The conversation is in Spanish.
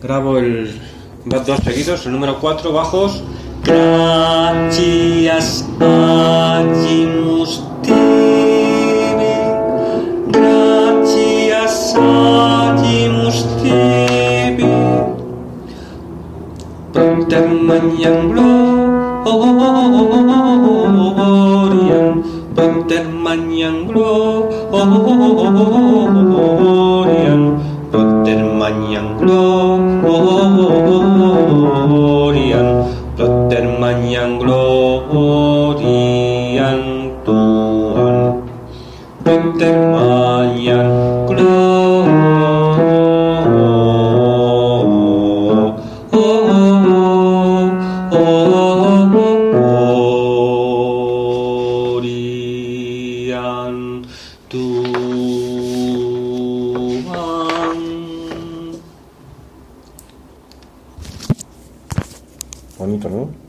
Grabo dos seguidos, el número 4, bajos. Gracias agimus tibi, gracias agimus tibi, propter magnam gloriam, propter magnam gloriam, propter magnam gloriam, propter magnam gloriam tuam, propter magnam gloriam tuam. Bonito, ¿no?